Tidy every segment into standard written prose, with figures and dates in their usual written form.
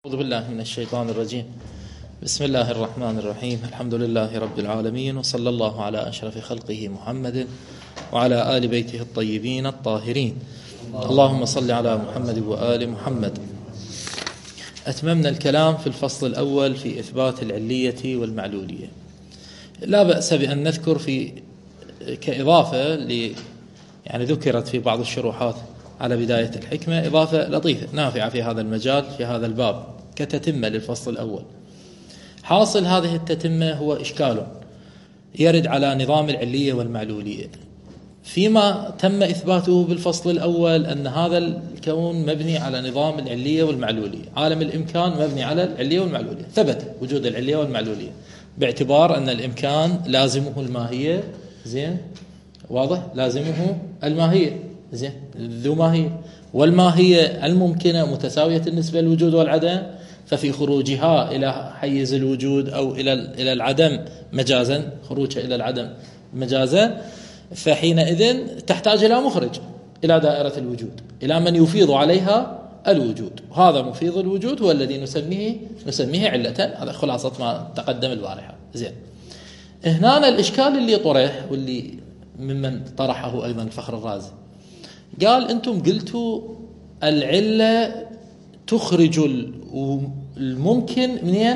أعوذ بالله من الشيطان الرجيم. بسم الله الرحمن الرحيم. الحمد لله رب العالمين، وصلى الله على أشرف خلقه محمد وعلى آل بيته الطيبين الطاهرين. اللهم صل على محمد وآل محمد. أتممنا الكلام في الفصل الأول في إثبات العلية والمعلولية. لا بأس بأن نذكر كإضافة يعني ذكرت في بعض الشروحات على بداية الحكمة إضافة لطيفة نافعة في هذا المجال في هذا الباب كتتمة للفصل الأول. حاصل هذه التتمة هو إشكال يرد على نظام العلية والمعلولية. فيما تم إثباته بالفصل الأول أن هذا الكون مبني على نظام العلية والمعلولية، عالم الإمكان مبني على العلية والمعلولية، ثبت وجود العلية والمعلولية باعتبار أن الإمكان لازمه الماهية. زين، واضح؟ لازمه الماهية، زين، ذو ماهية، والماهية الممكنة متساوية النسبة للوجود والعدم، ففي خروجها إلى حيز الوجود أو إلى العدم مجازا، خروجها إلى العدم مجازا، فحينئذ تحتاج إلى مخرج، إلى دائرة الوجود، إلى من يفيض عليها الوجود. وهذا مفيض الوجود هو الذي نسميه علة. هذا خلاصة ما تقدم البارحة. زين، هنا الإشكال اللي طرح واللي ممن طرحه أيضا الفخر الرازي، قال أنتم قلتوا العلة تخرج الممكن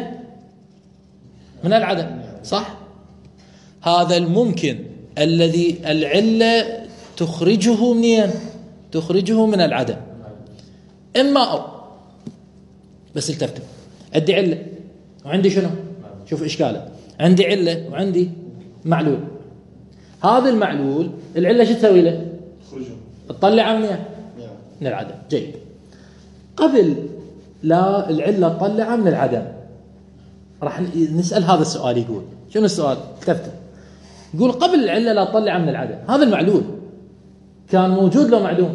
من العدم، صح؟ هذا الممكن الذي العلة تخرجه منين؟ تخرجه من العدم. إما أو، بس الترتب، عندي علة وعندي شنو؟ شوف إشكاله، عندي علة وعندي معلول. هذا المعلول العلة شو تسوي له؟ تطلع منين؟ من العدم. جيد. قبل لا العلة تطلع من العدم راح نسأل هذا السؤال. يقول شنو السؤال؟ كتبته. يقول قبل العلة لا تطلع من العدم، هذا المعلول كان موجود لو معدوم؟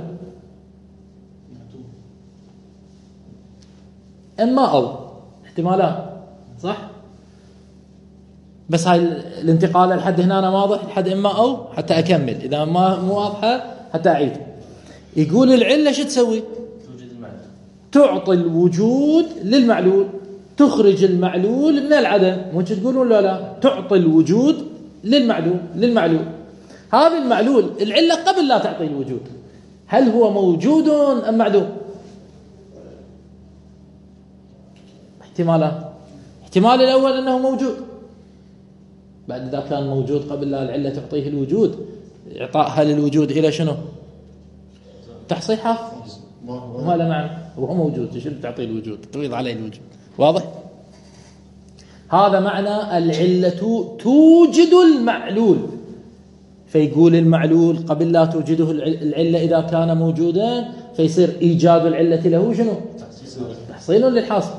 إما أو، احتمالات، صح؟ بس هاي الانتقال لحد هنا أنا واضح، لحد إما أو حتى أكمل، إذا ما مو واضحة حتى أعيد. يقول العلة شو تسوي؟ تعطي الوجود للمعلول، تخرج المعلول من العدم. مو تقولون لا تعطي الوجود للمعلول. هذا المعلول العلة قبل لا تعطي الوجود هل هو موجود أم معدوم؟ احتمالات. احتمال الأول أنه موجود، بعد إذا كان موجود قبل لا العلة تعطيه الوجود، إعطائها للوجود إلى شنو؟ تحصيل حاصل، ما له معنى، وهو موجود شنو تعطيه الوجود؟ تفيض عليه الوجود. واضح؟ هذا معنى العلة توجد المعلول. فيقول المعلول قبل لا توجده العلة إذا كان موجودا، فيصير إيجاد العلة له شنو؟ تحصيل للحاصل.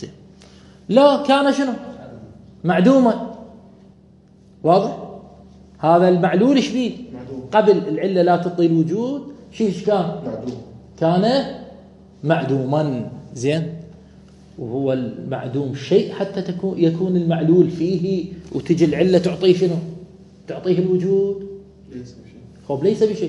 لا كان شنو؟ معدوما. واضح؟ هذا المعلول ايش فيه؟ قبل العلة لا تعطي الوجود ايش كان؟ كان معدوما. زين، وهو المعدوم شيء حتى يكون المعلول فيه وتجي العلة تعطيه شنو؟ تعطيه الوجود. ليس بشيء.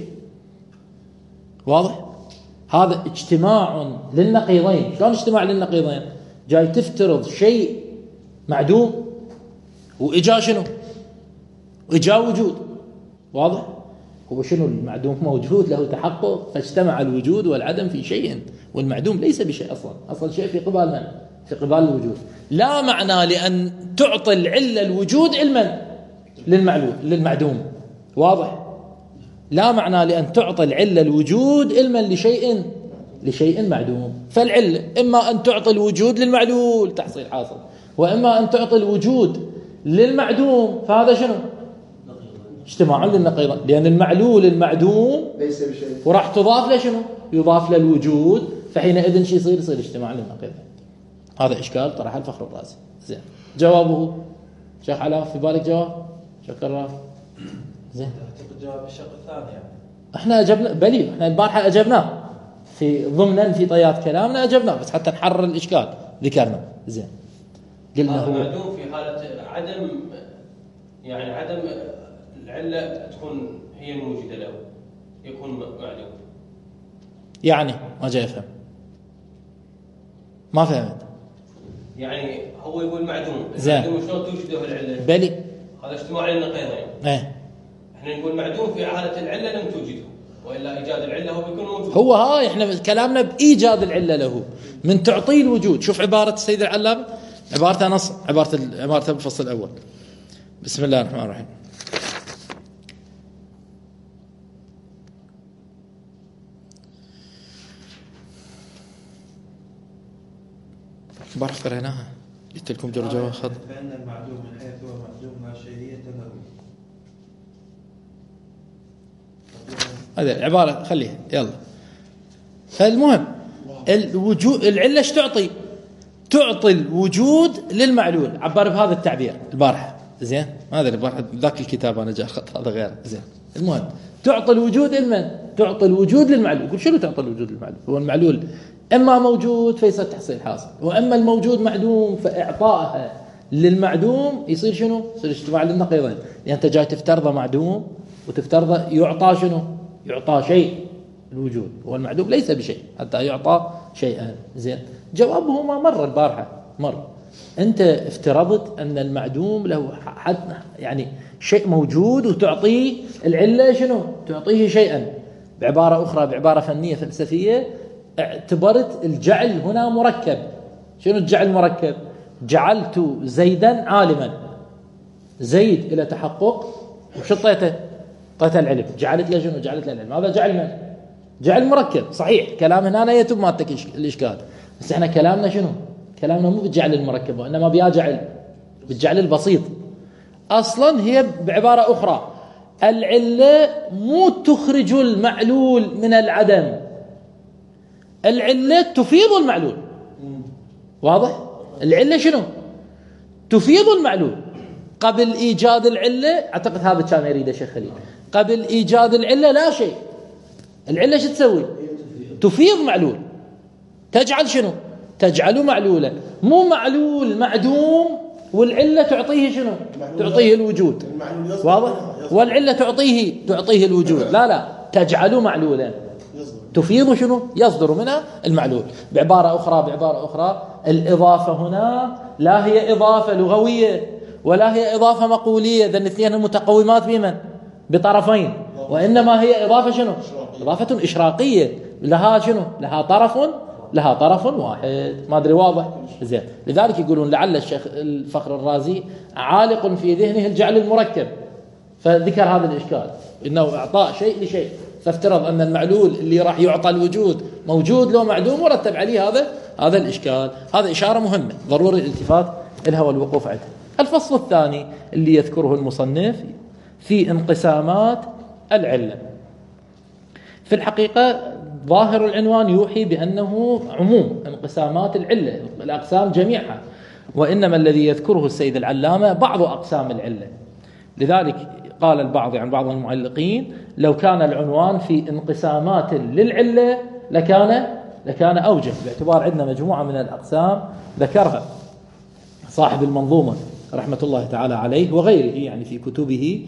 واضح؟ هذا اجتماع للنقيضين. شلون اجتماع للنقيضين؟ جاي تفترض شيء معدوم وإجا شنو؟ وإجا وجود. واضح؟ هو شنو المعدوم؟ موجود له تحقق، فاجتمع الوجود والعدم في شيء، والمعدوم ليس بشيء أصلا شيء في قبال من؟ في قبال الوجود. لا معنى لأن تعطي العلة الوجود علما للمعدوم. واضح؟ لا معنى لأن تعطي العلة الوجود علما لشيء معدوم. فالعلة إما أن تعطي الوجود للمعلول تحصيل حاصل، وإما أن تعطي الوجود للمعدوم، فهذا شنو؟ اجتماع للنقيضين، لأن المعلول المعدوم ليس بشيء، وراح تضاف له شنو؟ يضاف له الوجود، فحينئذ شو يصير اجتماع للنقيضين. هذا إشكال طرح الفخر الرازي. زين، جوابه شيخ علاء في بالك جواب؟ شكرا. زين، جواب الشق الثاني يعني. احنا أجبنا بلي، احنا البارحة أجبناه في ضمنا في طيات كلامنا أجبناه، بس حتى نحرر الإشكال ذكرنا. زين، قلنا هو معدوم في حالة عدم، يعني عدم العلة تكون هي الموجودة له، يكون معدوم. يعني ما جاي أفهم، ما فهمت. يعني هو يقول معدوم، زين. المعدوم شلون توجده العله؟ بلي هذا اجتماع للنقيضين. احنا نقول معدوم في حاله العله لم توجده، والا ايجاد العله هو بيكون موجود. هو هاي احنا كلامنا بايجاد العله له من تعطيه الوجود. شوف عباره السيد العلامه، عبارته نص، عبارته بالفصل الاول. بسم الله الرحمن الرحيم. امبارح قريناها، قلت لكم جرجوا خط. فإن المعدوم من حيث هو معدوم لا شيئية له. هذا العبارة خليها يلا. فالمهم الوجود، العلة ايش تعطي؟ تعطي الوجود للمعلول. عبر بهذا التعبير البارحة، زين؟ هذا البارحة ذاك الكتاب أنا جاء خط هذا غير، زين؟ المهم تعطي الوجود لمن؟ تعطي الوجود للمعلول. يقول شنو تعطي الوجود للمعلول؟ هو المعلول إما موجود فيصير تحصيل حاصل، وإما الموجود معدوم، فإعطائها للمعدوم يصير شنو؟ يصير اجتماع للنقيضين. يعني أنت جاي تفترضه معدوم وتفترضه يعطى شنو؟ يعطى شيء. الوجود هو المعدوم ليس بشيء حتى يعطى شيئا. زين؟ جوابه ما مر البارحة، مر. أنت افترضت أن المعدوم له حد، يعني شيء موجود وتعطيه العلة شنو؟ تعطيه شيئا. بعبارة أخرى، بعبارة فنية فلسفية، اعتبرت الجعل هنا مركب. شنو الجعل مركب؟ جعلت زيدا عالما، زيد إلى تحقق، وش طيته؟ طيته العلم. جعلت له شنو؟ جعلت له العلم. هذا جعل من؟ جعل مركب. صحيح كلام هنا يتم مالتك الإشكال، بس احنا كلامنا شنو؟ كلامنا مو بالجعل المركب، وإنما بيا جعل، بالجعل البسيط. أصلا هي بعبارة أخرى، العلة مو تخرج المعلول من العدم، العلة تفيض المعلول. واضح؟ العلة شنو؟ تفيض المعلول. قبل إيجاد العلة، أعتقد هذا كان يريده شيخ خليل، قبل إيجاد العلة لا شيء. العلة شو تسوي؟ تفيض معلول. تجعل شنو؟ تجعله معلولا. مو معلول معدوم والعلة تعطيه شنو؟ تعطيه الوجود. واضح؟ والعلة تعطيه الوجود. لا تجعله معلولا، تفيض شنو؟ يصدر منها المعلول. بعبارة أخرى الإضافة هنا لا هي إضافة لغوية ولا هي إضافة مقولية، ذن الاثنين متقومات بمن؟ بطرفين، وإنما هي إضافة شنو؟ إضافة إشراقية. لها شنو؟ لها طرف واحد. ما أدري واضح؟ زين. لذلك يقولون لعل الشيخ الفخر الرازي عالق في ذهنه الجعل المركب، فذكر هذا الإشكال، إنه إعطاء شيء لشيء، فافترض أن المعلول اللي راح يعطى الوجود موجود لو معدوم، ورتب عليه هذا الإشكال. هذا إشارة مهمة ضروري الالتفات لها والوقوف عندها. الفصل الثاني اللي يذكره المصنف في انقسامات العلة. في الحقيقة ظاهر العنوان يوحي بأنه عموم انقسامات العلة، الأقسام جميعها، وإنما الذي يذكره السيد العلامة بعض أقسام العلة. لذلك قال البعض عن بعض المعلقين لو كان العنوان في انقسامات للعلة لكان أوجه، باعتبار عندنا مجموعة من الأقسام ذكرها صاحب المنظومة رحمة الله تعالى عليه وغيره، يعني في كتبه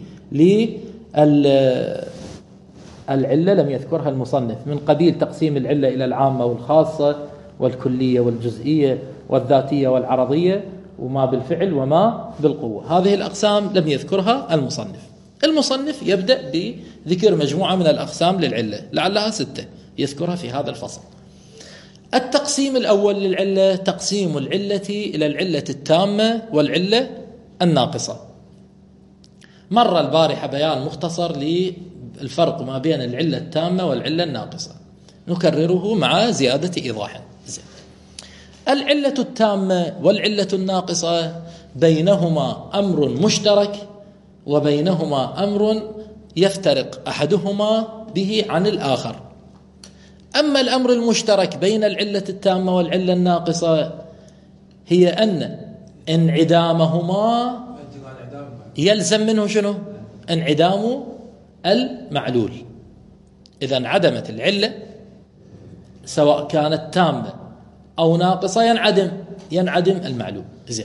العلة لم يذكرها المصنف، من قبيل تقسيم العلة إلى العامة والخاصة والكلية والجزئية والذاتية والعرضية، وما بالفعل وما بالقوة. هذه الأقسام لم يذكرها المصنف يبدأ بذكر مجموعة من الأقسام للعلة، لعلها 6 يذكرها في هذا الفصل. التقسيم الأول للعلة تقسيم العلة إلى العلة التامة والعلة الناقصة. مر البارحة بيان مختصر للفرق ما بين العلة التامة والعلة الناقصة، نكرره مع زيادة إيضاح. العلة التامة والعلة الناقصة بينهما أمر مشترك وبينهما أمر يفترق أحدهما به عن الآخر. أما الأمر المشترك بين العلة التامة والعلة الناقصة هي أن انعدامهما يلزم منه شنو؟ انعدام المعلول. إذا انعدمت العلة سواء كانت تامة أو ناقصة ينعدم المعلول. زين،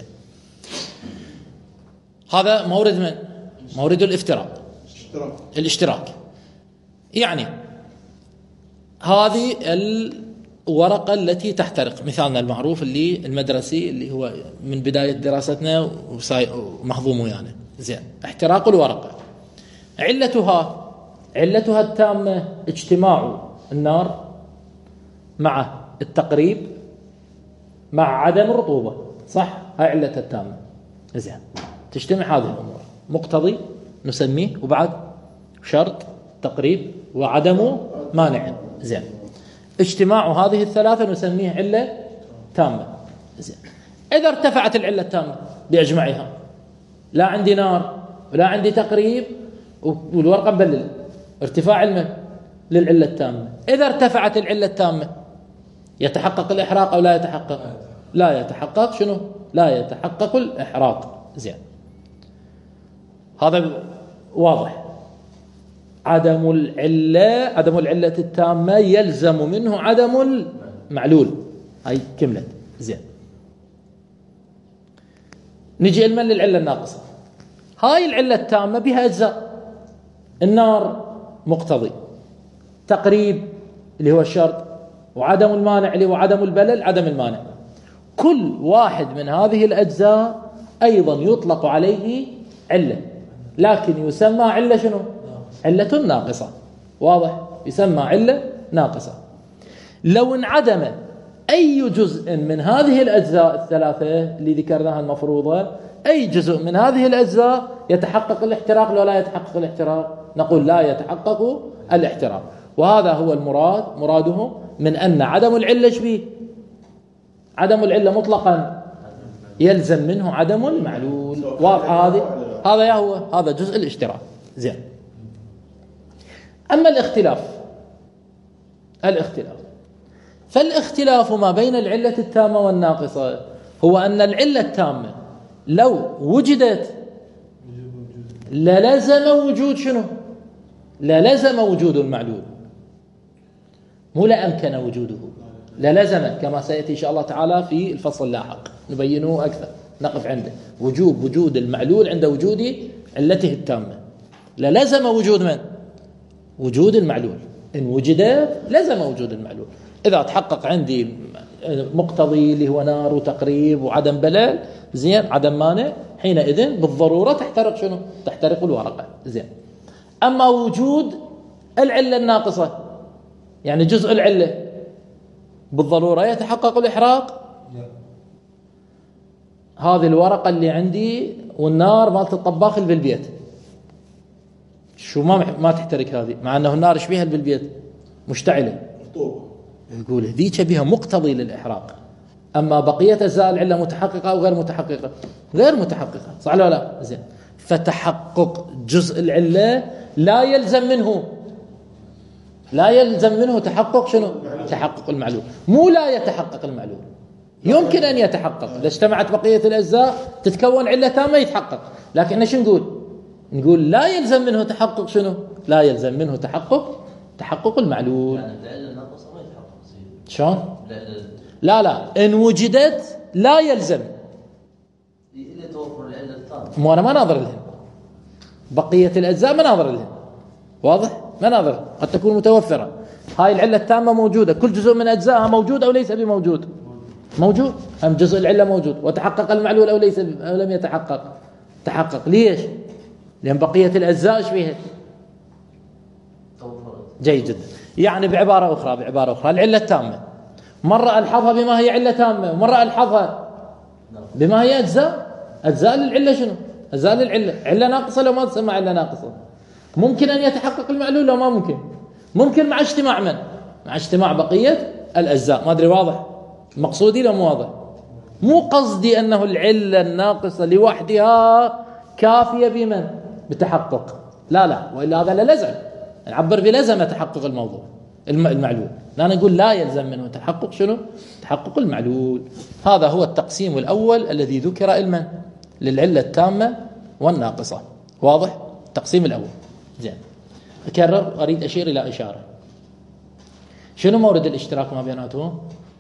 هذا مورد من؟ مورد الاشتراك. يعني هذه ورقة التي تحترق، مثالنا المعروف اللي المدرسي اللي هو من بداية دراستنا ومهضوم ويانا. زين، احتراق الورقة علتها التامة اجتماع النار مع التقريب مع عدم الرطوبة، صح؟ هاي علتها التامة. زين، تجتمع هذه الأمور، مقتضي نسميه، وبعد شرط تقريب وعدم مانع. زين، اجتماع هذه الثلاثة نسميه علة تامة. زين، إذا ارتفعت العلة التامة بأجمعها، لا عندي نار ولا عندي تقريب والورقة مبللة، ارتفاع للعلة التامة. إذا ارتفعت العلة التامة يتحقق الإحراق أو لا يتحقق؟ لا يتحقق. شنو؟ لا يتحقق الإحراق. زين، هذا واضح. عدم العلة التامة يلزم منه عدم المعلول. هاي كملت. زين، نجي للعلة الناقصة. هاي العلة التامة بها أجزاء: النار مقتضي، تقريب اللي هو الشرط، وعدم المانع اللي هو عدم البلل، عدم المانع. كل واحد من هذه الأجزاء أيضا يطلق عليه علة، لكن يسمى علة شنو؟ علة ناقصة. واضح؟ يسمى علة ناقصة. لو انعدم أي جزء من هذه الأجزاء الثلاثة اللي ذكرناها المفروضة، أي جزء من هذه الأجزاء، يتحقق الاحتراق لو لا يتحقق الاحتراق؟ نقول لا يتحقق الاحتراق. وهذا هو مراده من أن عدم العلة شبيه؟ عدم العلة مطلقا يلزم منه عدم المعلول. واضح هذا جزء الاشتراك. زين، أما فالاختلاف ما بين العلة التامة والناقصة هو أن العلة التامة لو وجدت للزم وجود شنو؟ للزم وجود المعلول، مو لأمكن وجوده، للزم، كما سيأتي إن شاء الله تعالى في الفصل اللاحق نبينه أكثر، نقف عنده وجود المعلول عند وجود علته التامة. للزم وجود من؟ وجود المعلول. إن وجدت لزم وجود المعلول. إذا تحقق عندي مقتضي اللي هو نار وتقريب وعدم بلل، زين، عدم مانع، حينئذ بالضرورة تحترق شنو؟ تحترق الورقة. زين، أما وجود العلة الناقصة يعني جزء العلة، بالضرورة يتحقق الإحراق. هذه الورقة اللي عندي والنار مالت الطباخ اللي بالبيت، شو ما تحترق هذه، مع أنه النار شبيها بالبيت مشتعلة، يقول ذيك بها مقتضي للإحراق. أما بقية أجزاء العلة متحققة أو غير متحققة؟ غير متحققة، صح ولا لا؟ زين، فتحقق جزء العلة لا يلزم منه تحقق شنو؟ تحقق المعلول. مو لا يتحقق المعلول، يمكن أن يتحقق إذا اجتمعت بقية الأجزاء تتكون علة تامة يتحقق، لكن شو نقول لا يلزم منه تحقق شنو؟ لا يلزم منه تحقق المعلول. يعني العلة الناقصة ما يتحقق. شلون؟ لا إن وجدت لا يلزم إذا توفر العلة التامة. مو أنا ما ناظر لهم بقية الأجزاء، ما ناظر لهم. واضح؟ ما ناظر، قد تكون متوفرة. هاي العلة التامة موجودة، كل جزء من أجزائها موجود أو ليس بموجود؟ موجود. هم جزء العلة موجود، وتحقق المعلول أو ليس أو لم يتحقق؟ تحقق. ليش؟ لأن بقية الأجزاء ايش فيها؟ جيد جدا. يعني بعبارة أخرى العلة التامة مرة ألحظها بما هي علة تامة، ومرة ألحظها بما هي أجزاء للعلة. شنو؟ أجزاء للعلة. علة ناقصة لو ما تسمى علة ناقصة. ممكن أن يتحقق المعلول لو ما ممكن مع اجتماع مع اجتماع بقية الأجزاء. ما أدري واضح مقصودي لو مو واضح؟ مو قصدي أنه العلة الناقصة لوحدها كافية بتحقق، لا، وإلا هذا للزم، نعبر بلزم تحقق الموضوع المعلول، لا نقول لا يلزم منه تحقق شنو؟ تحقق المعلول. هذا هو التقسيم الأول الذي ذكر علما للعلة التامة والناقصة. واضح؟ التقسيم الأول. زين، أكرر، أريد أشير إلى إشارة. شنو مورد الاشتراك ما بيناتهم؟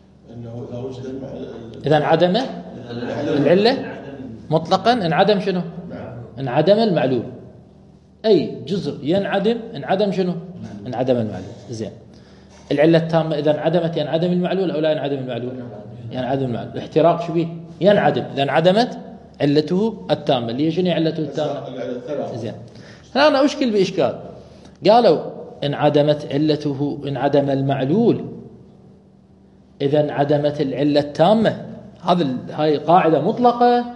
إذا انعدم العلة مطلقا، انعدم شنو؟ انعدم المعلول. أي جزء ينعدم انعدم شنو؟ انعدم المعلول. زين، العلة التامة إذا انعدمت ينعدم المعلول أو لا ينعدم المعلول؟ ينعدم المعلول. الاحتراق شو بيه؟ ينعدم إذا انعدمت علته التامة. اللي شنو علته التامة؟ زين. أنا أشكل بإشكال، قالوا انعدمت علته، انعدم المعلول إذا انعدمت العلة التامة. هاي قاعدة مطلقة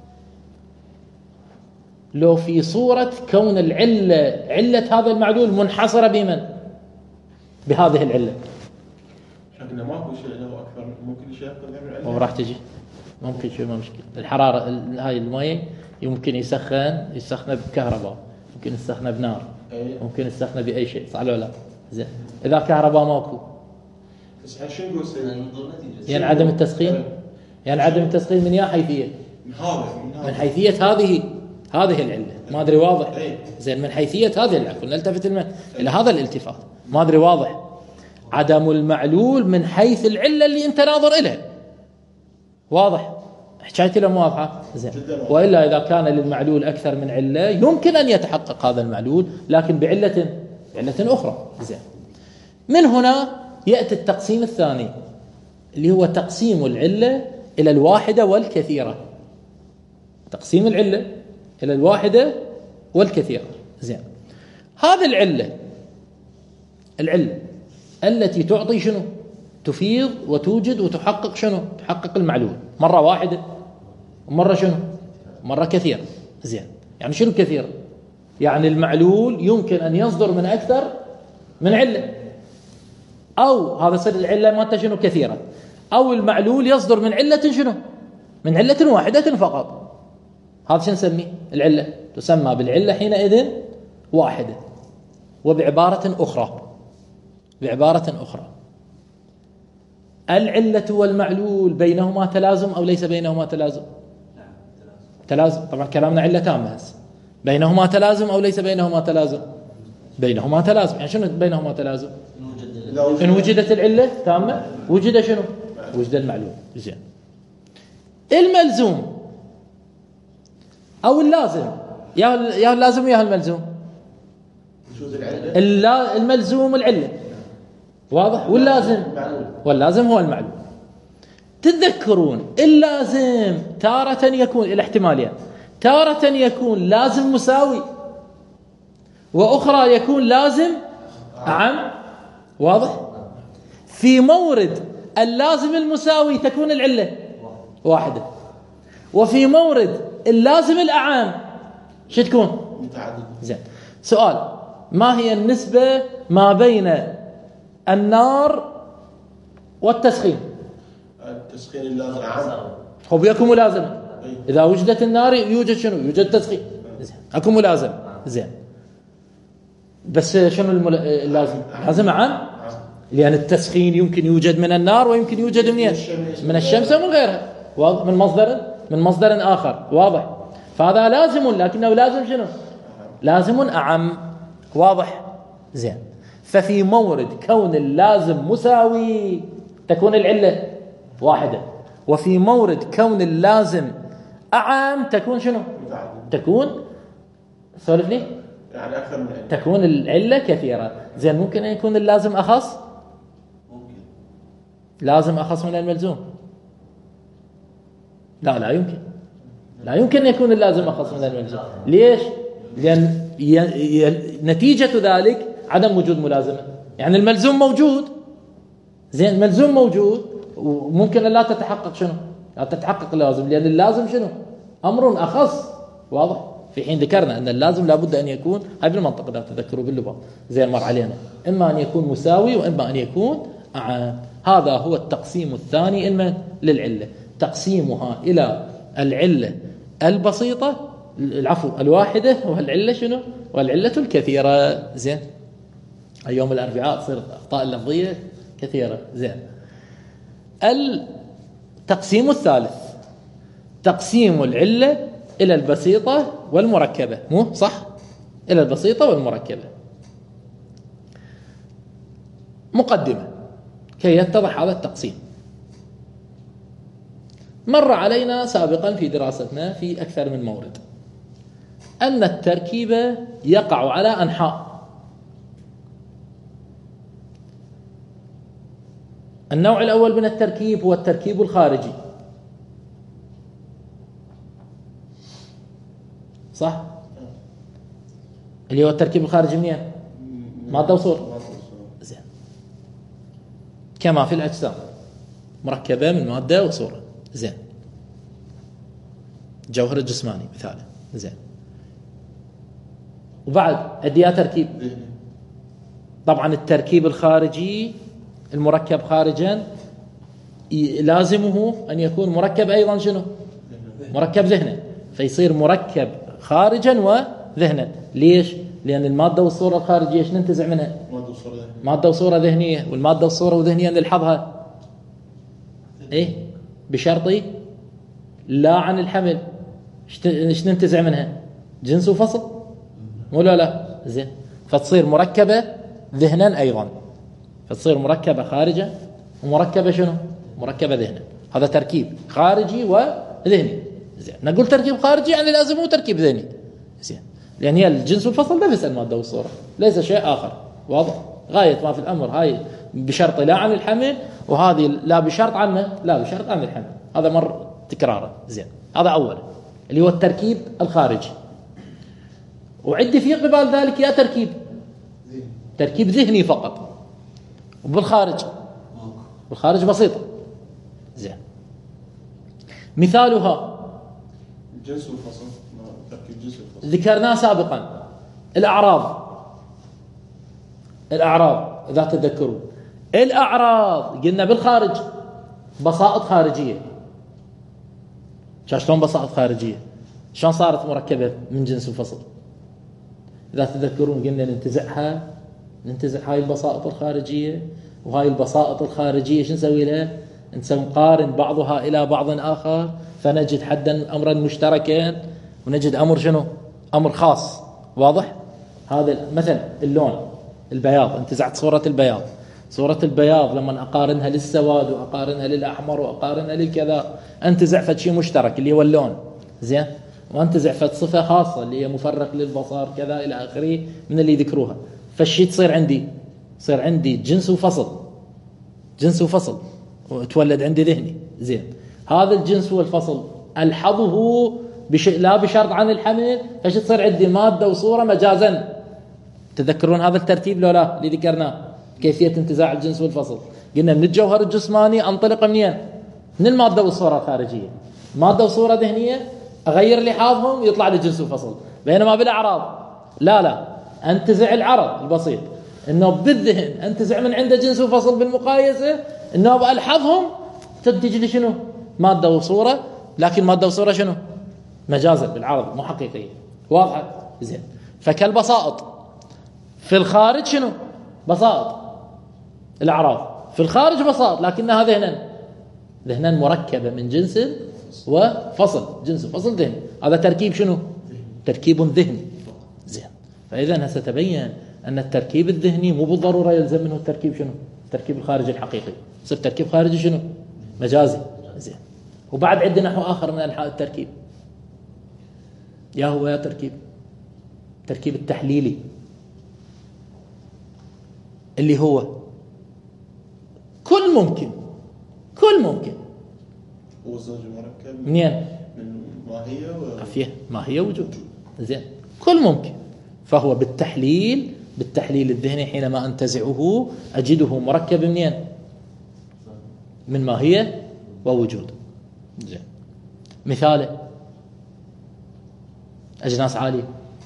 لو في صورة كون علة هذا المعلول منحصرة بمن؟ بهذه العلة. شكله ماكو شيء له اكثر، ممكن شيء اكثر غير العلة. وراح تجي ممكن شو ما مشكلة. الحرارة هاي المي يمكن يسخن بكهرباء، ممكن يسخن بنار، ممكن يسخن بأي شيء، صح ولا لا؟ زين. إذا كهرباء ماكو بس شو نقول ينعدم التسخين. ينعدم التسخين من حيثية؟ من حيثية هذه العلة. ما أدري واضح؟ زين. من حيثية هذه العلة كنا نلتفت إلى هذا الالتفات. ما أدري واضح؟ عدم المعلول من حيث العلة اللي أنت ناظر إليها. واضح؟ حكايتي لهم واضحة؟ زين. وإلا إذا كان للمعلول أكثر من علة يمكن أن يتحقق هذا المعلول لكن بعلة أخرى. زين. من هنا يأتي التقسيم الثاني اللي هو تقسيم العلة إلى الواحدة والكثيرة. تقسيم العلة إلى الواحدة والكثيرة. زين. هذه العلة التي تعطي شنو؟ تفيض وتوجد وتحقق شنو؟ تحقق المعلول مرة واحدة ومرة شنو؟ مرة كثيرة. زين. يعني شنو كثيرة؟ يعني المعلول يمكن أن يصدر من أكثر من علة، أو هذا صير العلة ما شنو كثيرة، أو المعلول يصدر من علة شنو؟ من علة واحدة فقط. هذا شنو نسميه؟ العلة. تسمى بالعلة حينئذ واحدة. وبعبارة أخرى العلة والمعلول بينهما تلازم أو ليس بينهما تلازم؟ تلازم. طبعا كلامنا علة تامة هسه. بينهما تلازم أو ليس بينهما تلازم؟ بينهما تلازم. يعني شنو بينهما تلازم؟ إن وجدت العلة تامة وجد شنو؟ وجد المعلول. زين. الملزوم أو اللازم، يا اللازم ويا الملزوم. الملزوم العلة، واضح؟ واللازم هو المعلول. تتذكرون اللازم تارة يكون إلى احتمالين، تارة يكون لازم مساوي وأخرى يكون لازم أعم. واضح؟ في مورد اللازم المساوي تكون العلة واحدة، وفي مورد اللازم الأعم شو تكون؟ زين. سؤال: ما هي النسبة ما بين النار والتسخين؟ التسخين اللازم أعم. هو بيكون ملازم. إذا وجدت النار يوجد شنو؟ يوجد تسخين. زين. أكون ملازم. زين. بس شنو اللازم؟ لازم أعم، لأن التسخين يمكن يوجد من النار ويمكن يوجد من الشمس ومن غيرها، من مصدر آخر. واضح؟ فهذا لازم، لكنه لازم شنو؟ لازم أعم. واضح؟ زين. ففي مورد كون اللازم مساوي تكون العلة واحدة، وفي مورد كون اللازم أعم تكون شنو؟ تكون سولف لي يعني أكثر من علة. تكون العلة كثيرة. زين. ممكن أن يكون اللازم أخص؟ ممكن. لازم أخص من الملزوم؟ لا يمكن. لا يمكن أن يكون اللازم أخص من الملزوم. ليش؟ لأن نتيجة ذلك عدم وجود ملازمة. يعني الملزوم موجود. زين. الملزوم موجود وممكن أن لا تتحقق شنو؟ لا تتحقق اللازم، لأن اللازم شنو؟ أمر أخص. واضح؟ في حين ذكرنا أن اللازم لابد أن يكون، هاي بالمنطق لا تذكروا باللغة زي مر علينا، إما أن يكون مساوي وإما أن يكون أعم. هذا هو التقسيم الثاني للعلة، تقسيمها إلى العلة البسيطة، الواحدة، والعلة شنو؟ والعلة الكثيرة. زين. يوم الأربعاء تصير أخطاء اللفظية كثيرة. زين. التقسيم الثالث تقسيم العلة إلى البسيطة والمركبة. مو صح؟ إلى البسيطة والمركبة. مقدمة كي يتضح هذا التقسيم. مر علينا سابقا في دراستنا في أكثر من مورد أن التركيب يقع على أنحاء. النوع الأول من التركيب هو التركيب الخارجي، صح؟ اللي هو التركيب الخارجي منين؟ مادة وصورة. زين. كما في الأجسام مركبة من مادة وصورة. زين. جوهر الجسماني مثاله. زين. وبعد أديات تركيب. طبعا التركيب الخارجي المركب خارجا لازمه أن يكون مركب أيضا شنو؟ مركب ذهنا، فيصير مركب خارجا وذهنا. ليش؟ لأن المادة والصورة الخارجية ايش ننتزع منها؟ مادة وصورة ذهنية، والمادة والصورة وذهنية نلحظها ايه بشرط لا عن الحمل. ايش ننتزع منها؟ جنس وفصل، ولا لا؟ زين. فتصير مركبة ذهنا أيضا، فتصير مركبة خارجة ومركبة شنو؟ مركبة ذهنا. هذا تركيب خارجي وذهني. زين. نقول تركيب خارجي يعني لازم هو تركيب ذهني. زين. لأن هي الجنس والفصل نفس المادة والصورة، ليس شيء آخر. واضح؟ غاية ما في الأمر هاي بشرط لا عن الحمل، وهذه لا بشرط عنه، لا بشرط عن الحمل. هذا مر تكرارا. زين. هذا أول اللي هو التركيب الخارجي. وعندي في قبال ذلك يا تركيب ذهني فقط. وبالخارج بالخارج بسيطة. زين. مثالها الجنس والفصل، تركيب الجنس والفصل ذكرناه سابقا. الأعراض إذا تذكروا الأعراض قلنا بالخارج بسائط خارجية. شلون بسائط خارجية؟ شلون صارت مركبة من جنس وفصل؟ إذا تذكرون قلنا ننتزع هاي البسائط الخارجية، وهاي البسائط الخارجية شو نسوي لها؟ نقارن بعضها إلى بعض آخر فنجد حدا أمرا مشتركا، ونجد أمر شنو؟ أمر خاص. واضح؟ هذا مثلا اللون، البياض، انتزعت صورة البياض لما أقارنها للسواد وأقارنها للأحمر وأقارنها للكذا أنتزع فد شيء مشترك اللي هو اللون. زين. وأنتزع فد صفة خاصة اللي هي مفرق للبصر كذا إلى آخره من اللي يذكروها. فالشيء تصير عندي جنس وفصل وتولد عندي ذهني. زين. هذا الجنس والفصل ألحظه لا بشرط عن الحمل، فايش تصير عندي؟ مادة وصورة مجازا. تذكرون هذا الترتيب لو لا اللي ذكرناه؟ كيفية انتزاع الجنس والفصل. قلنا من الجوهر الجسماني أنطلق منين؟ من المادة والصورة الخارجية. مادة وصورة ذهنية أغير لحاظهم يطلع لي جنس وفصل. بينما بالأعراض لا أنتزع العرض البسيط، إنه بالذهن أنتزع من عنده جنس وفصل بالمقايسة، إنه بألحظهم تنتج لي شنو؟ مادة وصورة، لكن مادة وصورة شنو؟ مجازا بالعرض مو حقيقية. واضحة؟ زين. فكالبسائط في الخارج شنو؟ بسائط الأعراض في الخارج بسائط، لكنها ذهنا مركبة من جنس وفصل، جنس وفصل ذهني. هذا تركيب شنو؟ تركيب ذهني. زين. فإذا ستبين أن التركيب الذهني مو بالضرورة يلزم منه التركيب شنو؟ التركيب الخارجي الحقيقي. يصير تركيب خارجي شنو؟ مجازي. زين. وبعد عندنا نحو آخر من أنحاء التركيب، يا تركيب التحليلي، اللي هو كل ممكن هو الزوج مركب منين؟ من ماهية عافية ماهية وجود. زين. كل ممكن، فهو بالتحليل الذهني حينما أنتزعه أجده مركب منين؟ من ماهية ووجود. زين. مثاله أجناس عالية.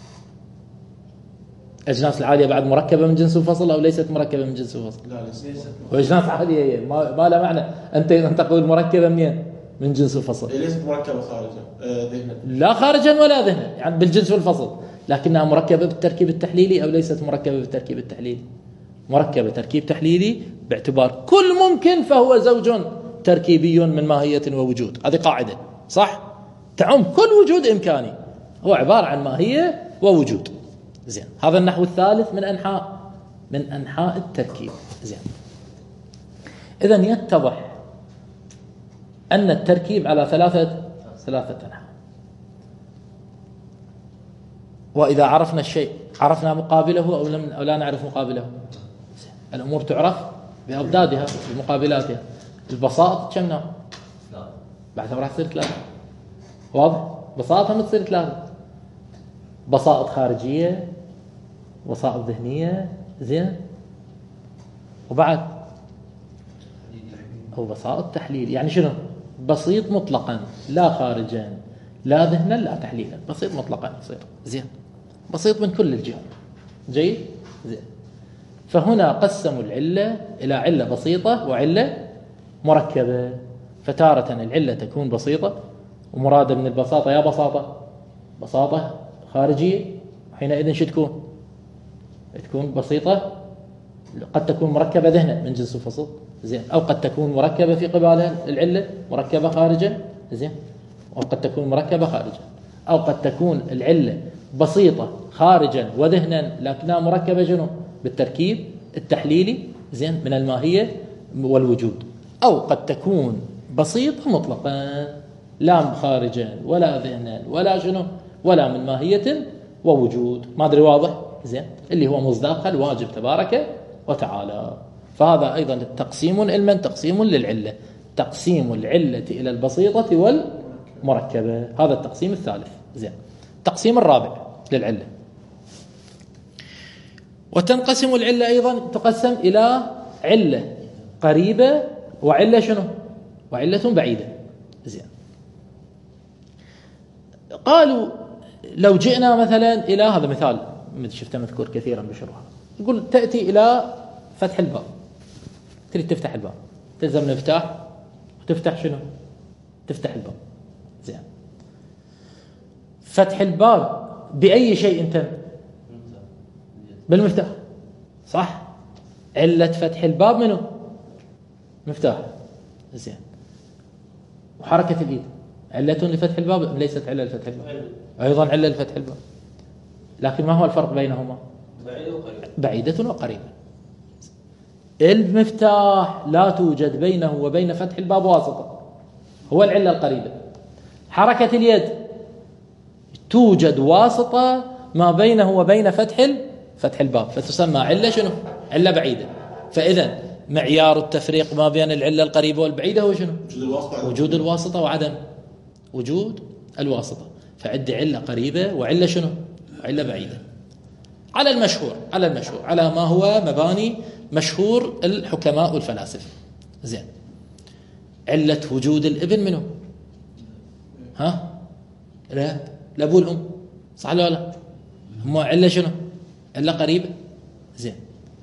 أجناس العالية بعد مركبة من جنس وفصل أو ليست مركبة من جنس وفصل؟ لا ليست. وأجناس عالية ما لا معنى أنت تقول مركبة منين؟ من جنس وفصل. ليست مركبة خارجة ذهنا، لا خارجا ولا ذهنا، يعني بالجنس والفصل، لكنها مركبة بالتركيب التحليلي أو ليست مركبة بالتركيب التحليلي؟ مركبة تركيب تحليلي باعتبار كل ممكن فهو زوج تركيبي من ماهية ووجود. هذه قاعدة صح؟ تعم كل وجود إمكاني، هو عبارة عن ماهية ووجود. زين. هذا النحو الثالث من أنحاء التركيب. زين. إذن يتضح أن التركيب على ثلاثة أنحاء. وإذا عرفنا الشيء عرفنا مقابله أو لا نعرف مقابله؟ الأمور تعرف بأضدادها بمقابلاتها. البساط كم نوع؟ لا. بعدها راح تصير 3. واضح؟ بساطها ما تصير 3. بسائط خارجية، وسائط ذهنية، زين، وبعد أو بسائط تحليل. يعني شنو؟ بسيط مطلقا، لا خارجا لا ذهنا لا تحليلا، بسيط مطلقا يصير. زين، بسيط من كل الجهات. جيد، زين. فهنا قسموا العلة إلى علة بسيطة وعلة مركبة. فتارة العلة تكون بسيطة، ومرادة من البساطة يا بساطة خارجية، حينئذ شو تكون؟ تكون بسيطة، قد تكون مركبة ذهنا من جنس الفصل، زين، أو قد تكون مركبة في قبالها العلة مركبة خارجا، زين، أو قد تكون مركبة خارجا، أو قد تكون العلة بسيطة خارجا وذهنا لكنها مركبة شنو؟ بالتركيب التحليلي، زين، من الماهية والوجود. أو قد تكون بسيطة مطلقا، لا خارجا ولا ذهنا ولا شنو ولا من ماهية ووجود. ما أدري واضح؟ زين، اللي هو مصداقها الواجب تبارك وتعالى. فهذا أيضا تقسيم علما، تقسيم للعلة، تقسيم العلة إلى البسيطة والمركبة. هذا التقسيم الثالث. زين، التقسيم الرابع للعلة. وتنقسم العلة أيضا، تقسم إلى علة قريبة وعلة شنو؟ وعلة بعيدة. زين، قالوا لو جئنا مثلا إلى هذا مثال شفته مذكور كثيرا بشرحه، يقول تأتي إلى فتح الباب، تريد تفتح الباب، تلزم المفتاح وتفتح شنو؟ تفتح الباب. زين، فتح الباب بأي شيء تم؟ بالمفتاح، صح؟ علة فتح الباب منه؟ مفتاح. زين، وحركة اليد علة لفتح الباب؟ ليست علة لفتح الباب؟ أيضا علة لفتح الباب، لكن ما هو الفرق بينهما؟ بعيدة وقريبة. المفتاح لا توجد بينه وبين فتح الباب واسطة، هو العلة القريبة. حركة اليد توجد واسطة ما بينه وبين فتح الباب، فتسمى علة شنو؟ علة بعيدة. فإذا معيار التفريق ما بين العلة القريبة والبعيدة هو شنو؟ وجود الواسطة وعدم وجود الواسطة. فعندي علة قريبة وعلة شنو؟ علة بعيدة. على المشهور على ما هو مباني مشهور الحكماء والفلاسفة. زين، علة وجود الابن منه؟ ها؟ لا، الأب والأم، صح ولا لا؟ هم علة شنو؟ علة قريبة. زين،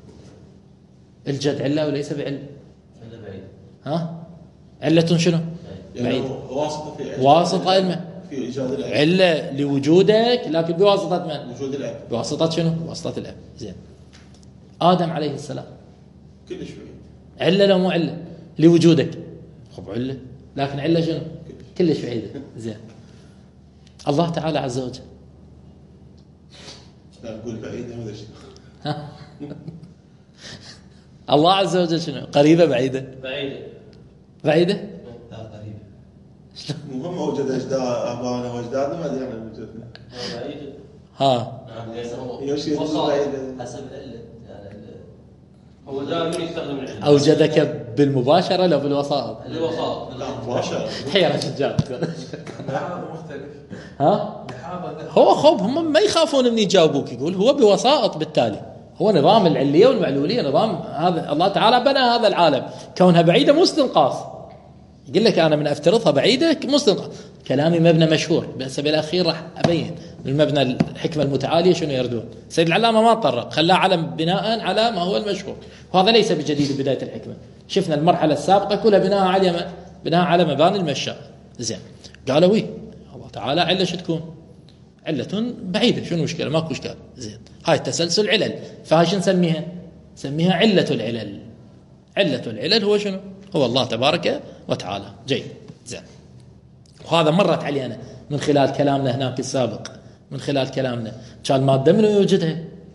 الجد علة وليس بعلة؟ علة بعيدة. ها؟ علة شنو؟ بعيدة. واسطة علمه في إيجاد العلم، علة لوجودك لكن بواسطة من؟ وجود العلم، بواسطة شنو؟ بواسطة الأب. زين، آدم عليه السلام كل شوي علة لو مو علة لوجودك؟ خب علة، لكن علة شنو؟ كلش بعيدة. زين، الله تعالى عز وجل لا نقول بعيدة هذا شيء. الله عز وجل شنو؟ قريبة بعيدة؟ بعيدة؟ لا قريبة. مهم وجد أجداد آبائنا وأجدادنا ما أدري عن وجودنا. بعيدة. ها، يوشي بعيدة حسب العلة يعني هو دائما يستخدم العلم. أوجدك بالمباشرة لو بالوسائط؟ الوسائط. لا مباشرة. حيرة شجاع. هذا مختلف. ها؟ هو خب هم ما يخافون من يجاوبوك، يقول هو بوسائط. بالتالي هو نظام العلية والمعلولية، نظام هذا الله تعالى بنى هذا العالم، كونها بعيدة مو استنقاص. يقول لك أنا من أفترضها بعيدة مو استنقاص. كلامي مبنى مشهور، بس بالأخير راح أبين المبنى الحكمة المتعالية شنو يردون. سيد العلامة ما طرق، خلاه علم بناء على ما هو المشهور، وهذا ليس بجديد بداية الحكمة. شفنا المرحلة السابقة كلها بناء على مباني المشاء. زين، قالوا وي الله تعالى علة شو تكون؟ علة بعيدة، شنو مشكلة؟ ماكو إشكال. زين، هاي تسلسل علل، فهاي شو نسميها؟ نسميها علة العلل. علة العلل هو شنو؟ هو الله تبارك وتعالى. جيد، زين، وهذا مرت علينا من خلال كلامنا هناك السابق. من خلال كلامنا كان مادة منو يوجدها؟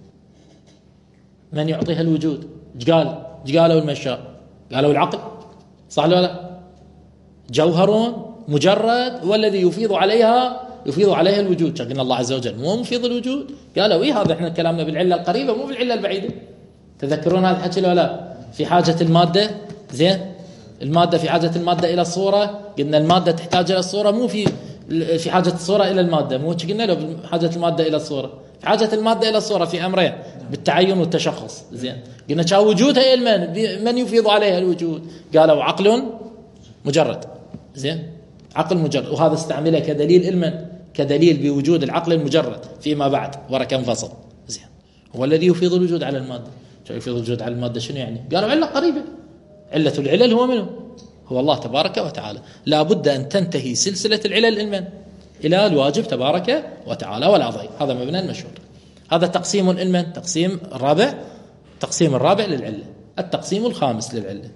من يعطيها الوجود؟ قالوا المشاء، قالوا العقل، صح ولا لا؟ جوهر مجرد والذي يفيض عليها الوجود. قلنا الله عز وجل مو مفيض الوجود، قالوا ايه هذا احنا كلامنا بالعلة القريبة مو بالعلة البعيدة. تذكرون هذا الحكي ولا لا؟ في حاجة المادة، زين، المادة في حاجة المادة إلى الصورة، قلنا المادة تحتاج إلى الصورة، مو في حاجة الصورة إلى المادة، مو قلنا له حاجة المادة إلى الصورة. في حاجة المادة إلى الصورة في أمرين، بالتعين والتشخص، زين. قلنا شا وجودها علما، من يفيض عليها الوجود؟ قالوا عقل مجرد، زين، عقل مجرد، وهذا استعمله كدليل علما، كدليل بوجود العقل المجرد فيما بعد وركن فصل، زين. هو الذي يفيض الوجود على المادة. يفيض الوجود على المادة شنو يعني؟ قالوا علة قريبة. علة العلل هو منه؟ هو الله تبارك وتعالى. لا بد أن تنتهي سلسلة العلل علما إلى الواجب تبارك وتعالى ولا ضير. هذا مبنى المشهور. هذا تقسيم علما. تقسيم الرابع للعلة. التقسيم الخامس للعلة،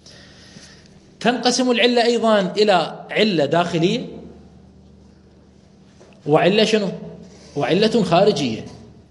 تنقسم العلة أيضا إلى علة داخلية وعلة شنو؟ وعلة خارجية.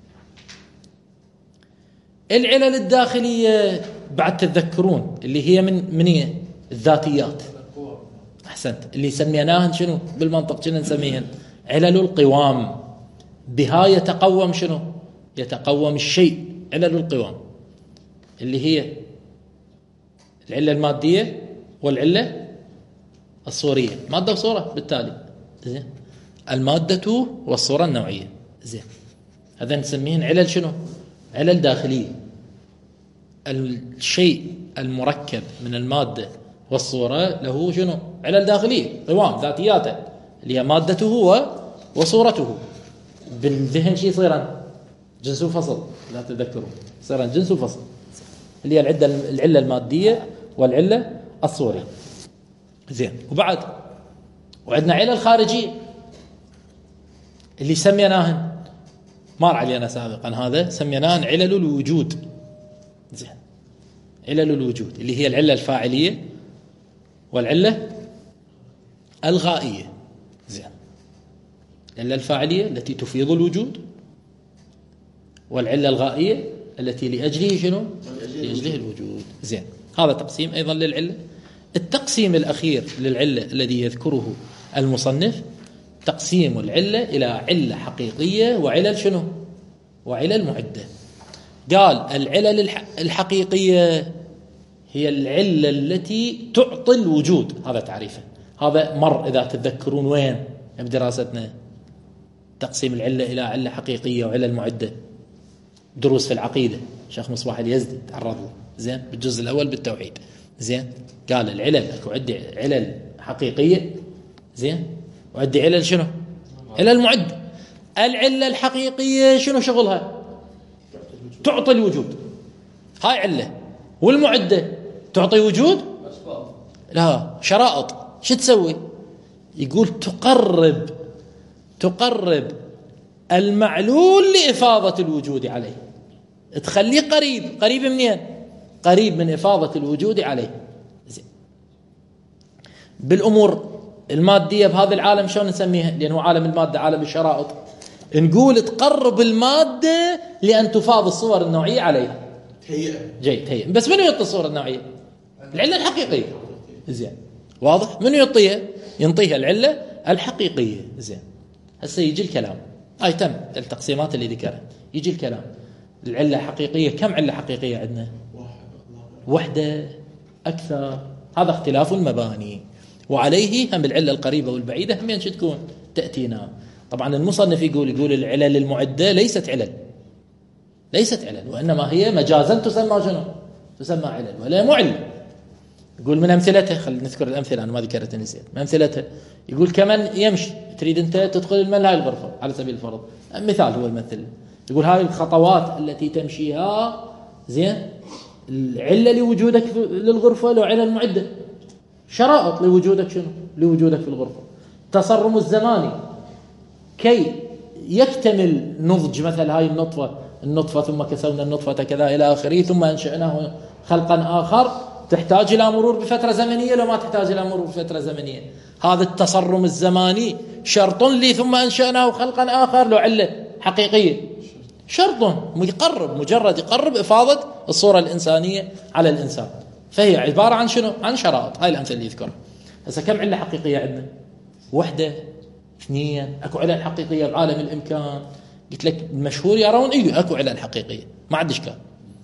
العلل الداخلية بعد تتذكرون اللي هي من هي الذاتيات. أحسنت. اللي سميناهن شنو بالمنطق؟ شنو نسميهن؟ علل القوام. بها يتقوم شنو؟ يتقوم الشيء. علل القوام اللي هي العلة المادية والعلة الصورية. مادة وصورة بالتالي، زين. المادة والصورة النوعية، زين. هذا نسميهن علل شنو؟ علل داخلية. الشيء المركب من المادة والصورة له شنو؟ علل داخلية، قوام، ذاتياته، اللي هي مادته وصورته. بالذهن شيء صيرا جنس وفصل، لا تذكروا، صيرا جنس وفصل، اللي هي العلة المادية والعلة الصورية، زين. وبعد وعندنا علل خارجية اللي سميناهن، مر علينا سابقا، هذا سميناهن علل الوجود، زين. علل الوجود اللي هي العلة الفاعلية والعلة الغائية، زين. العلة الفاعلية التي تفيض الوجود، والعلة الغائية التي لأجله شنو؟ لأجله الوجود، زين. هذا تقسيم أيضا للعلة. التقسيم الأخير للعلة الذي يذكره المصنف تقسيم العلة إلى علة حقيقية وعلل شنو؟ وعلل معدة. قال العلل الحقيقية هي العلة التي تعطي الوجود، هذا تعريفه. هذا مر إذا تتذكرون وين بدراستنا تقسيم العلة إلى علة حقيقية وعلل معدة، دروس في العقيدة، شيخ مصباح اليزدي تعرض له، زين، بالجزء الأول بالتوحيد، زين. قال العلل اكو عندي علل حقيقية، زين، وعندي علل شنو؟ علل معدة. العلة الحقيقية شنو شغلها؟ تعطي الوجود، هاي علة. والمعدة تعطي وجود؟ لا، شرائط. شو تسوي؟ يقول تقرب المعلول لإفاضة الوجود عليه، تخليه قريب منين؟ قريب من إفاضة الوجود عليه، زين. بالأمور المادية بهذا العالم شلون نسميها؟ لأنه عالم المادة عالم الشرائط. نقول تقرب المادة لأن تفاض الصور النوعية عليها. تهيئة. بس منو يعطي الصورة النوعية؟ العلة الحقيقية، زين، واضح؟ منو يعطيها؟ ينطيها العلة الحقيقية، زين. هسه يجي الكلام، هاي تم التقسيمات اللي ذكرها، يجي الكلام. العلة الحقيقية كم علة حقيقية عندنا؟ وحدة، أكثر. هذا اختلاف المباني، وعليه هم العلة القريبة والبعيدة هم شو تكون؟ تأتينا. طبعا المصنف يقول العلل المعدة ليست علل، وإنما هي مجازا تسمى شنو؟ تسمى علل ولا معلة. يقول من أمثلتها، خلينا نذكر الأمثلة، أنا ما ذكرت نسيت. من أمثلتها يقول كمن يمشي، تريد أنت تدخل المنهى هاي الغرفة على سبيل الفرض، مثال هو المثل. يقول هاي الخطوات التي تمشيها، زين، العلة لوجودك للغرفة لو علل معدة، شرائط لوجودك شنو؟ لوجودك في الغرفة. تصرم الزماني كي يكتمل نضج مثل هاي النطفة ثم كسونا النطفة كذا إلى آخره ثم أنشأناه خلقا آخر، تحتاج إلى مرور بفترة زمنية لو ما تحتاج إلى مرور بفترة زمنية. هذا التصرم الزماني شرط لي ثم أنشأناه خلقا آخر لو علة حقيقية، شرط مجرد يقرب إفاضة الصورة الإنسانية على الإنسان. فهي عبارة عن شنو؟ عن شرائط. هاي الأمثلة اللي يذكرها. هسه كم علة حقيقية عندنا؟ وحدة، اثنين. أكو علل حقيقية بعالم الإمكان. قلت لك المشهور يرون اكو علل حقيقية، ما عندي اشكال.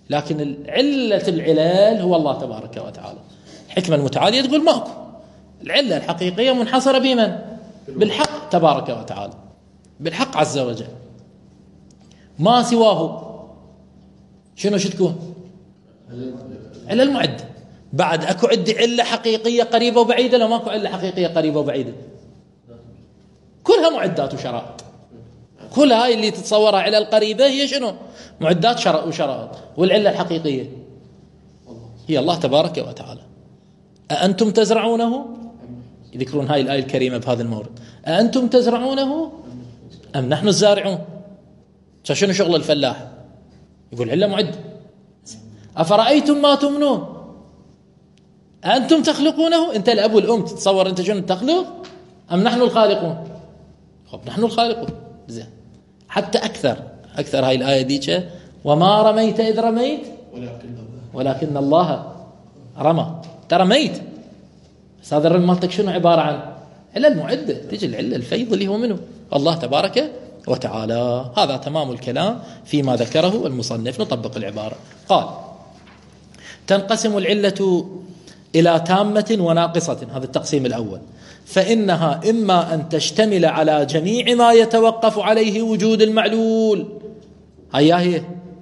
لكن علة العلل هو الله تبارك وتعالى. الحكمة المتعالية تقول ماكو، العلة الحقيقية منحصرة بمن؟ بالحق تبارك وتعالى، بالحق عز وجل، ما سواه شنو تكون؟ علة المعدة. بعد اكو عندي علة حقيقية قريبة وبعيدة، لو ماكو علة حقيقية قريبة وبعيدة، كلها معدات وشرائط. كل هاي اللي تتصورها علة القريبة هي شنو؟ معدات وشرائط. والعلة الحقيقية هي الله تبارك وتعالى. أأنتم تزرعونه؟ يذكرون هاي الآية الكريمة بهذا المورد، أأنتم تزرعونه أم نحن الزارعون؟ شنو شغل الفلاح؟ يقول علة معدة. أفرأيتم ما تمنون أأنتم تخلقونه؟ أنت الأب والأم تتصور أنت شنو تخلق أم نحن الخالقون؟ خب نحن الخالقون. زين، حتى أكثر هاي الآية ديك، وما رميت إذ رميت ولكن الله رمى. ترميت، بس هذا الرمي مالتك شنو عبارة عن؟ علة المعدة. تيجي العلة الفيض اللي هو منه الله تبارك وتعالى. هذا تمام الكلام فيما ذكره المصنف. نطبق العبارة. قال: تنقسم العلة إلى تامة وناقصة، هذا التقسيم الأول، فإنها إما أن تشتمل على جميع ما يتوقف عليه وجود المعلول، هي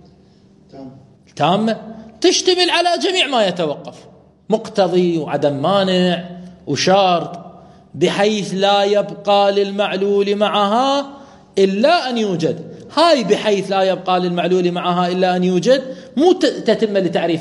تامة، تشتمل على جميع ما يتوقف، مقتضي وعدم مانع وشرط، بحيث لا يبقى للمعلول معها إلا أن يوجد. هاي بحيث لا يبقى للمعلول معها إلا أن يوجد مو تتم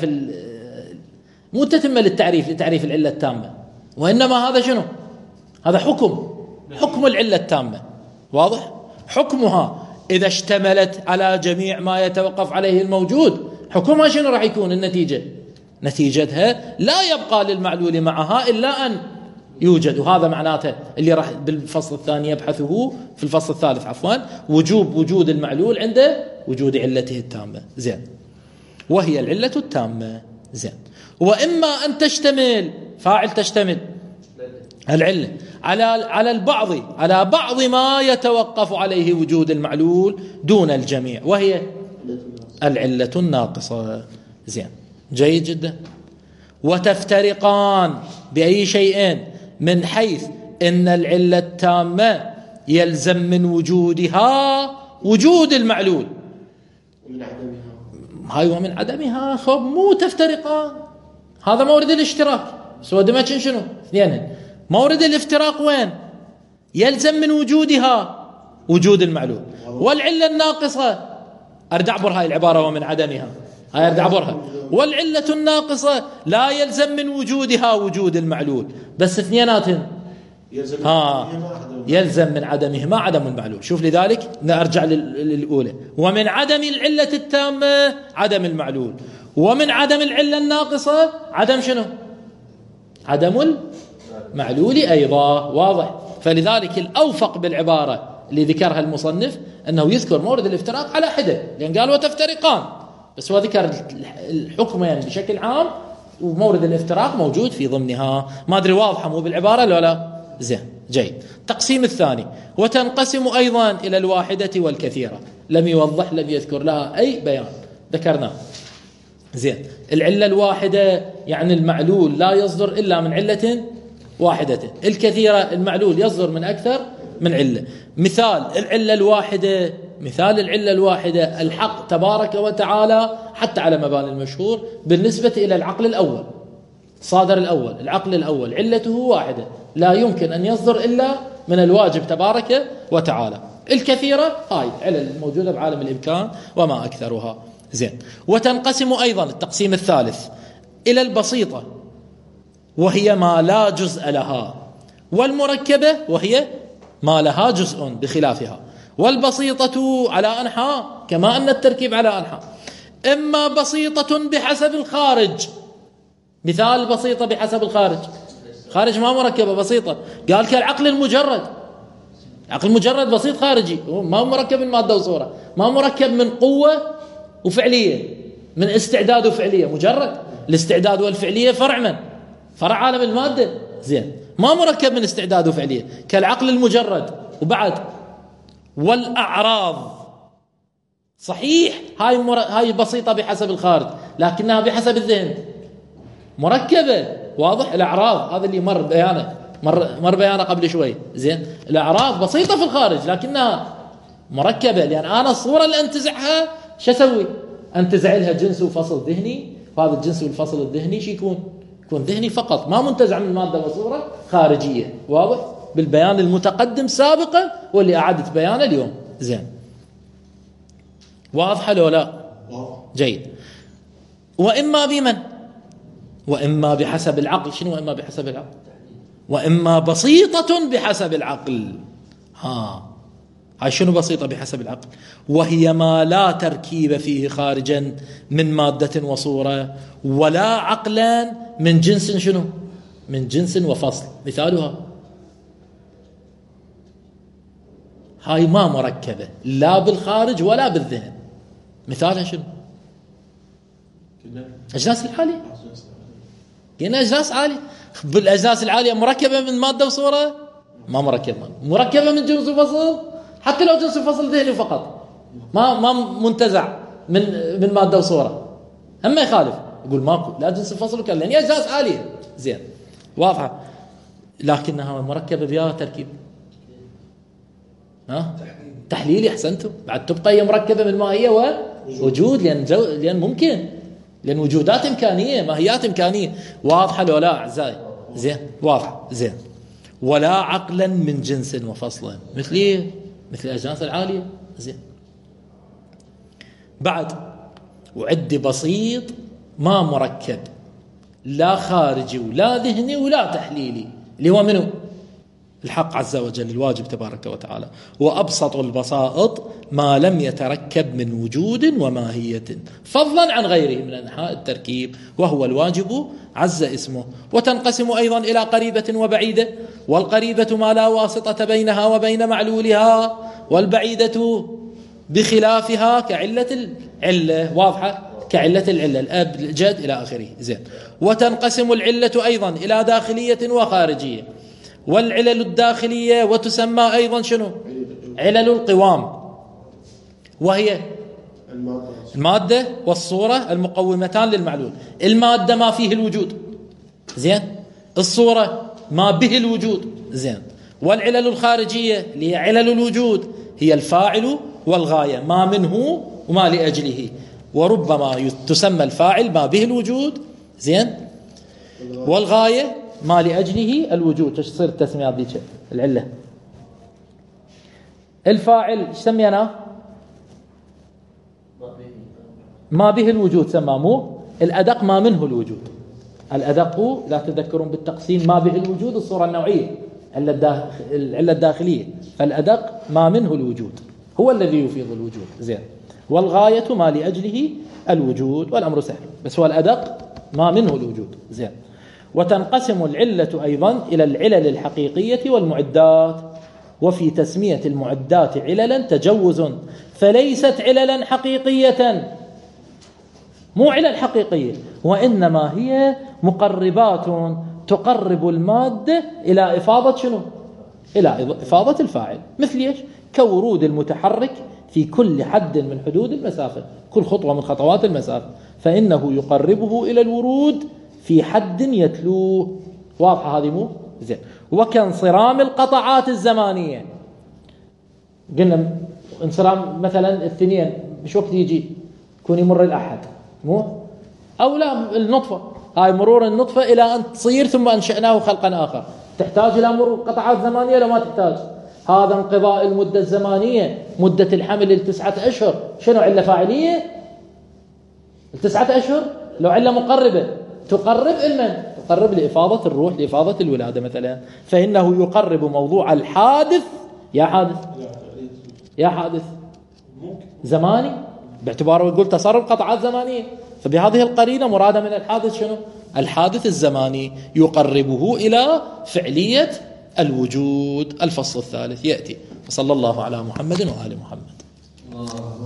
لتعريف العلة التامة، وإنما هذا شنو؟ هذا حكم العلة التامة. واضح؟ حكمها إذا اشتملت على جميع ما يتوقف عليه الموجود، حكمها شنو راح يكون؟ النتيجة، نتيجتها لا يبقى للمعلول معها إلا أن يوجد. وهذا معناته اللي راح بالفصل الثاني يبحثه في الفصل الثالث عفوا، وجود المعلول عند وجود علته التامة. زين، وهي العلة التامة. زين، وإما أن تشتمل، فاعل تشتمل العلة على بعض ما يتوقف عليه وجود المعلول دون الجميع، وهي العلة الناقصة. زين، جيد جدا. وتفترقان بأي شيء من حيث إن العلة التامة يلزم من وجودها وجود المعلول، هاي ومن عدمها خب مو تفترقان. هذا مورد الاشتراك. سوى دمتشن شنو؟ اثنين. مورد الافتراق وين؟ يلزم من وجودها وجود المعلول. والعلة الناقصة أرد أعبر هاي العبارة ومن عدمها، هاي أرد أعبرها. والعلة الناقصة لا يلزم من وجودها وجود المعلول، بس اثنيناتهم يلزم من عدمهما عدم المعلول. شوف، لذلك نرجع للأولى، ومن عدم العلة التامة عدم المعلول، ومن عدم العلة الناقصة عدم شنو؟ عدم المعلول أيضا. واضح؟ فلذلك الأوفق بالعبارة اللي ذكرها المصنف أنه يذكر مورد الافتراق على حدة، لأن قال وتفترقان، بس هو ذكر الحكم يعني بشكل عام، ومورد الافتراق موجود في ضمنها. ما أدري واضحة مو بالعبارة لو لا؟ زين، جيد. تقسيم الثاني: وتنقسم أيضا إلى الواحدة والكثيرة. لم يوضح، لم يذكر لها أي بيان، ذكرناه. زين، العلة الواحدة يعني المعلول لا يصدر إلا من علة واحدة. الكثيرة المعلول يصدر من أكثر من علة. مثال العلة الواحدة الحق تبارك وتعالى، حتى على مباني المشهور بالنسبة إلى العقل الأول، صادر الأول، العقل الأول علته واحدة، لا يمكن أن يصدر إلا من الواجب تبارك وتعالى. الكثيرة هاي علل الموجودة بعالم الإمكان وما أكثرها. زين، وتنقسم أيضا التقسيم الثالث إلى البسيطة، وهي ما لا جزء لها، والمركبة، وهي ما لها جزء بخلافها. والبسيطة على أنحاء، كما أن التركيب على أنحاء: إما بسيطة بحسب الخارج. مثال بسيطة بحسب الخارج، خارج ما مركبة، بسيطة. قال كالعقل المجرد، عقل مجرد بسيط خارجي، ما مركب من مادة وصورة، ما مركب من قوة وفعلية، من استعداد وفعلية، مجرد. الاستعداد والفعلية فرع عالم المادة. زين، ما مركب من استعداد وفعلية، كالعقل المجرد. وبعد والأعراض، صحيح هاي بسيطة بحسب الخارج، لكنها بحسب الذهن مركبة. واضح؟ الأعراض هذا اللي مر بيانه قبل شوي. زين، الأعراض بسيطة في الخارج لكنها مركبة، لأن أنا الصورة اللي أنتزعها شو أسوي؟ أنتزع لها جنس وفصل ذهني، وهذا الجنس والفصل الذهني شو يكون ذهني فقط، ما منتزع من مادة وصورة خارجية. واضح؟ بالبيان المتقدم سابقا واللي أعدت بيانه اليوم. زين، واضحة لو لا؟ جيد. وإما بمن؟ وإما بحسب العقل. شنو وإما بحسب العقل؟ وإما بسيطة بحسب العقل. هاي شنو بسيطة بحسب العقل؟ وهي ما لا تركيب فيه خارجا من مادة وصورة، ولا عقلا من جنس شنو؟ من جنس وفصل. مثالها هاي ما مركبة لا بالخارج ولا بالذهن. مثالها شنو؟ أجناس العالية. قلنا أجناس عالية. بالأجناس العالية مركبة من مادة وصورة؟ ما مركبة من جنس وفصل، حتى لو جنس وفصل ذهني فقط، ما منتزع من مادة وصورة، هم ما يخالف. يقول ماكو لا جنس وفصل وكذا، لأن هي أجناس عالية. زين، واضحة. لكنها مركبة بها تركيب تحليلي. أحسنتم. بعد تبقى هي مركبة من ماهية ووجود، لأن ممكن، لأن وجودات إمكانية، ماهيات إمكانية. واضحة لو لا أعزائي؟ زين، واضح. زين، ولا عقلا من جنس وفصل، مثل الأجناس العالية. زين، بعد وعد بسيط ما مركب لا خارجي ولا ذهني ولا تحليلي، اللي هو منه الحق عز وجل، الواجب تبارك وتعالى. وأبسط البسائط ما لم يتركب من وجود وماهية فضلا عن غيره من أنحاء التركيب، وهو الواجب عز اسمه. وتنقسم أيضا إلى قريبة وبعيدة. والقريبة ما لا واسطة بينها وبين معلولها، والبعيدة بخلافها كعلة العلة. واضحة؟ كعلة العلة، الأب الجد إلى آخره. زين، وتنقسم العلة أيضا إلى داخلية وخارجية. والعلل الداخلية وتسمى أيضا شنو؟ علل القوام، وهي المادة والصورة المقومتان للمعلول. المادة ما فيه الوجود، زين، الصورة ما به الوجود. زين، والعلل الخارجية اللي هي علل الوجود هي الفاعل والغاية، ما منه وما لأجله. وربما تسمى الفاعل ما به الوجود، زين، والغاية ما لأجله الوجود. ايش تصير التسميات ذيك؟ العلة الفاعل ايش سمينا؟ ما به الوجود سمى، مو الأدق ما منه الوجود. الأدق لا تذكرون بالتقسيم ما به الوجود الصورة النوعية، العلة الداخلية. فالأدق ما منه الوجود هو الذي يفيض الوجود. زين، والغاية ما لأجله الوجود، والأمر سهل، بس هو الأدق ما منه الوجود. زين، وتنقسم العلة أيضا إلى العلل الحقيقية والمعدات. وفي تسمية المعدات عللا تجوز، فليست عللا حقيقية، مو علل حقيقية، وإنما هي مقربات تقرب المادة إلى إفاضة شنو؟ إلى إفاضة الفاعل. مثل إيش؟ كورود المتحرك في كل حد من حدود المسافة، كل خطوة من خطوات المسافة، فإنه يقربه إلى الورود في حد يتلوه. واضحة هذه مو؟ زين. وكانصرام القطعات الزمانية، قلنا انصرام مثلا الاثنين مش وقت يجي يكون يمر الأحد، مو؟ أو لا النطفة، هاي مرور النطفة إلى أن تصير ثم أنشأناه خلقا آخر، تحتاج إلى مرور قطعات زمانية لو ما تحتاج. هذا انقضاء المدة الزمانية، مدة الحمل 9 أشهر، شنو علة فاعلية؟ 9 أشهر. لو علة مقربة تقرب المن؟ تقرب لإفاضة الروح، لإفاضة الولادة مثلا، فإنه يقرب موضوع الحادث. يا حادث زماني باعتباره يقول تصرف قطعات زمانية، فبهذه القرينة مرادة من الحادث شنو؟ الحادث الزماني، يقربه إلى فعلية الوجود. الفصل الثالث يأتي. وصلى الله على محمد وآل محمد.